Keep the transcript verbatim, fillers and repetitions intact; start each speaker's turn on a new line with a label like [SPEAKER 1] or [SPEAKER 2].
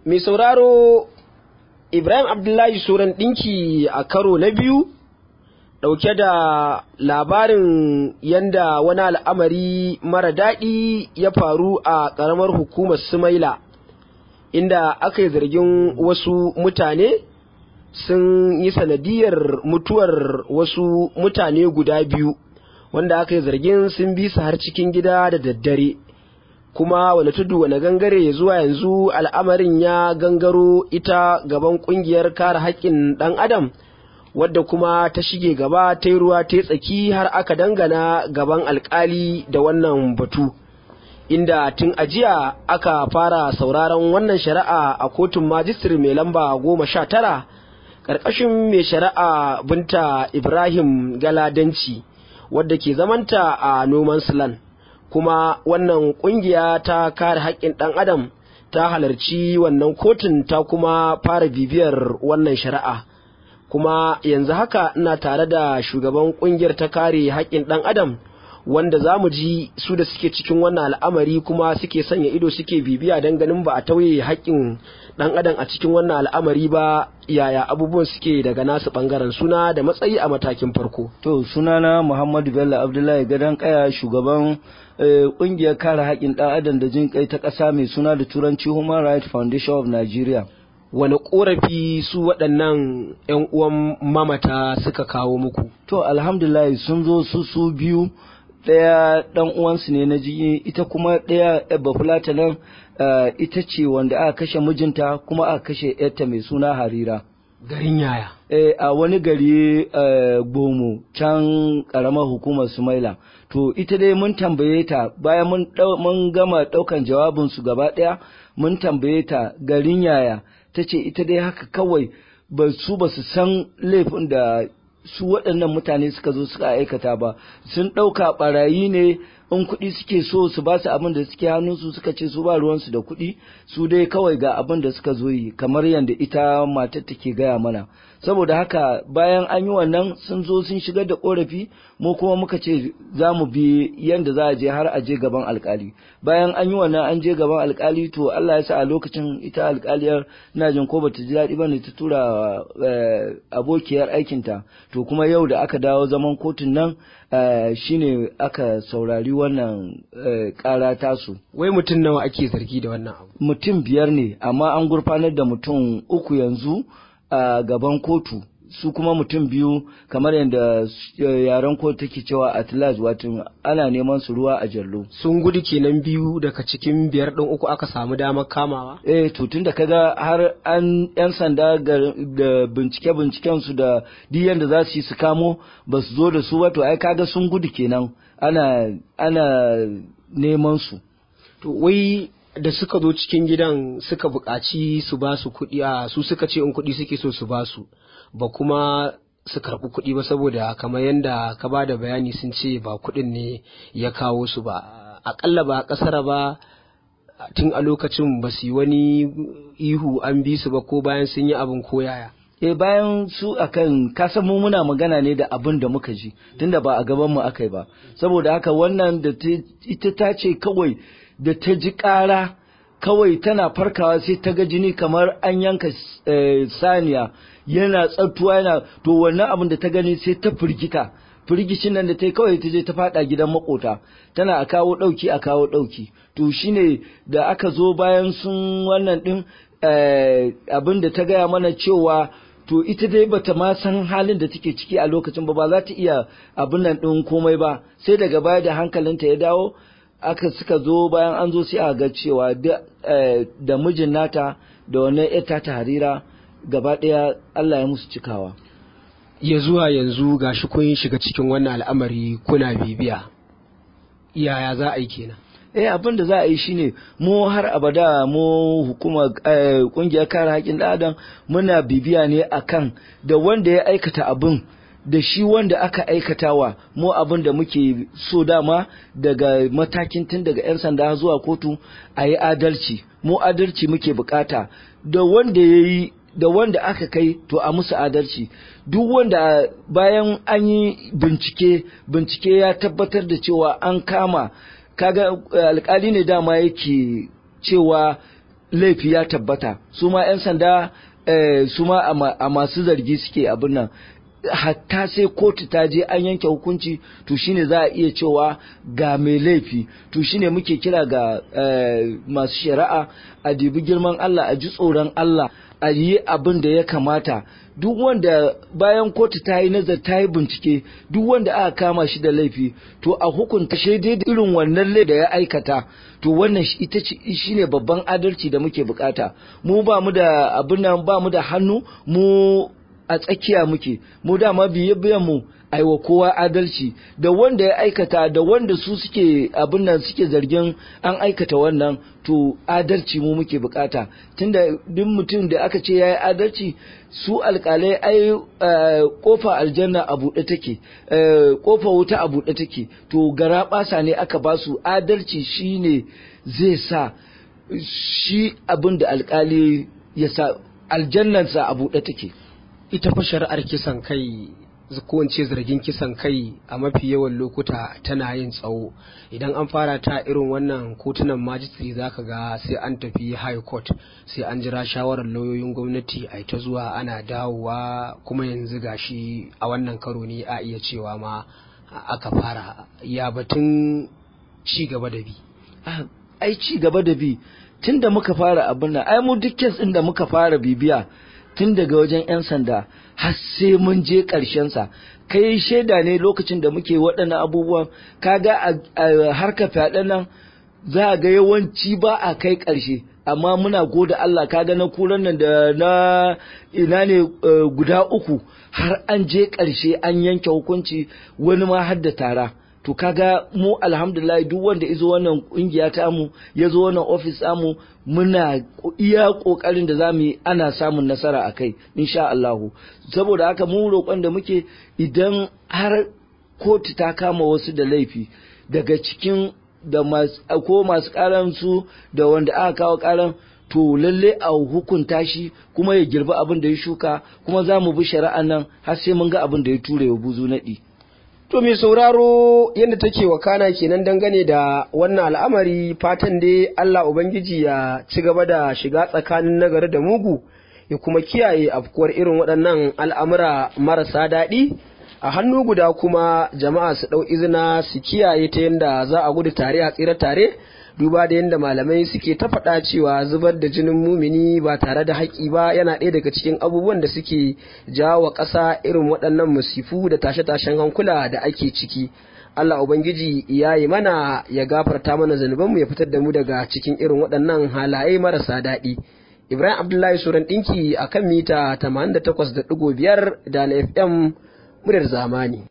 [SPEAKER 1] Mai sauraro Ibrahim Abdullahi Suran ɗinki a karo na biyu ɗauke da labarin yanda wani al'amari mara daɗi ya faru a ƙaramar hukumar Sumaila, inda aka yi zargin wasu mutane sun yi sanadiyar mutuwar wasu mutane guda biyu wanda aka yi zargin sun bi su har cikin gida da daddare. Kuma wani tudu wani gangare zuwa yanzu al'amarin ya gangaro ita gaban ƙungiyar kare haƙƙin ɗan adam, wadda kuma ta shige gaba ta yi ruwa ta tsaki har aka dangana gaban alƙali da wannan batu, inda tun ajiya aka fara sauraron wannan shari'a a kotun majistire mai lamba goma sha tara ƙarƙashin mai shari'a Binta Ibrahim Galadanci, wadda ke zamanta a Noman Land. Kuma wannan kungiya ta kare haƙƙin ɗan adam ta halarci wannan kotun ta kuma fara bibiyar wannan shari'a. Kuma yanzu haka ina tare da shugaban kungiyar ta kare haƙƙin ɗan adam, wanda za mu ji su da suke cikin wannan al'amari kuma suke sanya ido suke bibiya don ganin ba a tauye haƙƙin ɗan adam a cikin wannan al'amari ba, yaya abubuwan suke daga nasu ɓangaren. Suna da matsayi a matakin farko.
[SPEAKER 2] To sunana Muhammadu Bello Abdullahi Gadon Kaya, shugaban ƙungiyar kare haƙƙin ɗan adam da jin kai ta ƙasa mai suna da turanci Human Rights Foundation of Nigeria.
[SPEAKER 1] Wani ƙorafi su waɗannan 'yan uwan mamata suka kawo muku?
[SPEAKER 2] To alhamdulillah sun zo su su biyu, ɗaya ɗan uwansu ne na jini, ita kuma ɗaya bafulata nan ita ce wanda aka kashe mijinta kuma aka kashe yarta mai suna Harira.
[SPEAKER 1] Garin yaya?
[SPEAKER 2] Eh, a wani gari Gomo can ƙaramar hukumar Sumaila. To ita dai mun tambaye ta bayan mun mun gama ɗaukan jawabin su gaba ɗaya, mun tambaye ta garin yaya, ta ce ita dai haka kawai ba su ba su san laifin da su waɗannan mutane suka zo suka aikata ba, sun ɗauka ɓarayi ne, in kuɗi suke so su ba su abin da suke hannunsu, suka ce su ba ruwansu da kuɗi, su dai kawai ga abin da suka zo yi, kamar yadda ita matar take gaya mana. Saboda haka bayan an yi wannan sun zo sun shigar da ƙorafi, mu kuma muka ce za mu bi yadda za a je har a je gaban alƙali. Bayan an yi wannan an je gaban alƙali, to Allah ya sa a lokacin ita alƙaliyar ina jin ko bata ji daɗi ba ne, ta tura abokiyar aikinta. To kuma yau da aka dawo zaman kotun nan shine aka saurari wannan ƙara tasu.
[SPEAKER 1] Wai mutum nawa ake zargi da wannan abu?
[SPEAKER 2] Mutum biyar ne, amma an gurfanar da mutum uku yanzu a gaban kotu, su kuma mutum biyu kamar yadda yaren kotu take cewa at large, wato ana neman su ruwa a jallo.
[SPEAKER 1] Sun gudu kenan biyu daga cikin biyar ɗin, uku aka samu damar kamawa?
[SPEAKER 2] Eh, to tun da kaga har an yan sanda da bincike binciken su da diyan da za su yi su kamo ba su zo da su ba, to ai kaga sun gudu kenan, ana ana neman su.
[SPEAKER 1] To wai da suka zo cikin gidan suka buƙaci su ba su kuɗi, a su suka ce in kuɗi suke so su ba su, ba kuma su karɓi kuɗi ba, saboda kamar yadda ka ba da bayani sun ce ba kuɗin ne ya kawo su ba. Aƙalla ba ƙasar ba tun a lokacin ba su yi wani ihu an bi su ba, ko bayan sun yi abin koyaya?
[SPEAKER 2] Eh, bayan su akan kasan mu muna magana ne da abin da muka ji, tunda ba a gaban mu akai ba. Saboda haka wannan da ita ta ce kawai da ta ji ƙara kawai tana farkawa sai ta ga jini kamar an yanka saniya yana tsattuwa yana, to wannan abin da ta gani sai ta firgita, firgicin nan da ta yi kawai ta je ta fada gidan makota, tana a kawo ɗauki a kawo ɗauki. To shine da aka zo bayan sun wannan ɗin abin da ta gaya mana cewa to ita dai bata ma san halin da take ciki a lokacin ba, ba za ta iya abin nan ɗin komai ba, sai daga baya da hankalinta ya dawo aka suka zo bayan an zo sai a ga cewa da mijin nata da wannan ita ta Harira gaba ɗaya Allah ya musu cikawa.
[SPEAKER 1] Ya zuwa yanzu gashi kun shiga cikin wannan al'amari kuna bibiya, yaya za a yi kenan?
[SPEAKER 2] Eh, abin da za a yi shine mu har abada mu hukuma kungiyar kare haƙƙin ɗan adam muna bibiya ne akan da wanda ya aikata abin da shi wanda aka aikatawa. Mu abin da muke so dama daga matakin tun daga 'yan sanda zuwa kotu a yi adalci, mu adalci muke bukata, da wanda ya yi da wanda aka kai to a musu adalci. Duk wanda bayan an yi bincike bincike ya tabbatar da cewa an kama, kaga alkali ne dama yake cewa laifi ya tabbata su ma 'yan sanda eh, su ma a masu zargi suke abin nan hatta sai kotu ta je an yanke hukunci to shine za a iya cewa ga mai laifi to shine muke kira ga eh, masu shari'a a dibi girman Allah a ji tsoron Allah a yi abin da ya kamata duk wanda bayan kotu ta yi nazar ta yi bincike duk wanda aka kama shi da laifi to a hukunta shaidai da irin wannan laifi da ya aikata to wannan ita shine babban adalci da muke bukata mu ba mu da abin nan ba mu da hannu mu a tsakiya muke mu dama biye biyan mu aiwa kowa adalci da wanda ya aikata da wanda su suke abin nan suke zargin an aikata wannan to adalci mu muke bukata tunda duk mutum da aka ce yayi adalci su alƙalai ai kofa aljanna a buɗe take kofa wuta a buɗe take to gara basa ne aka ba su adalci shine zai sa shi abin da alƙali ya sa aljannansa a buɗe take.
[SPEAKER 1] Ita fa shari'ar kisan kai ko in ce zargin kisan kai a mafi yawan lokuta tana yin tsawo idan an fara ta irin wannan kotunan majistri zaka ga sai an tafi high court sai an jira shawarar lauyoyin gwamnati a ta zuwa ana dawowa kuma yanzu gashi a wannan karo ne a iya cewa ma aka fara ya batun ci gaba da bi
[SPEAKER 2] ai ci gaba da bi tunda muka fara abin nan ai mu duk kes din da muka fara bibiya tun daga wajen 'yan sanda har sai mun je sa kai shaida ne lokacin da muke waɗannan abubuwan kaga a harka fyaɗe nan za a ga yawanci ba a kai ƙarshe amma muna gode Allah kaga na kuran nan da na ina ne guda uku har an je ƙarshe an yanke hukunci wani ma har da tara to kaga mu alhamdulillah duk wanda izo wannan kungiya ta mu yazo wannan office amu muna iya kokarin da zamu yi ana samun nasara akai insha Allah saboda haka mu roƙon da muke idan har kotu ta kama wasu da laifi daga cikin da masu ko masu karan su da wanda aka kawo karan to lalle a hukunta shi kuma ya girbi abin da ya shuka kuma zamu bi shari'an nan har sai mun ga abin da ya ture wa buzu nadi.
[SPEAKER 1] To mai sauraro yadda take wakana kenan dangane da wannan al'amari fatan dai Allah Ubangiji ya ci gaba da shiga tsakanin nagari da mugu ya kuma kiyaye afkuwar irin waɗannan al'amura marasa daɗi a hannu guda kuma jama'a su ɗau izina su kiyaye ta yadda za a gudu tare a tsira tare duba da yadda malamai suke ta faɗa cewa zubar da jinin mumini ba tare da haƙƙi ba yana ɗaya daga cikin abubuwan da suke jawo ƙasa irin waɗannan musifu da tashe-tashen hankula da ake ciki. Allah Ubangiji ya yi mana ya gafarta mana zunubanmu ya fitar da mu daga cikin irin waɗannan halaye marasa daɗi. Ibrahim Abdullahi Suran ɗinki a kan mita tamanin da takwas da ɗigo biyar da na F M muryar zamani.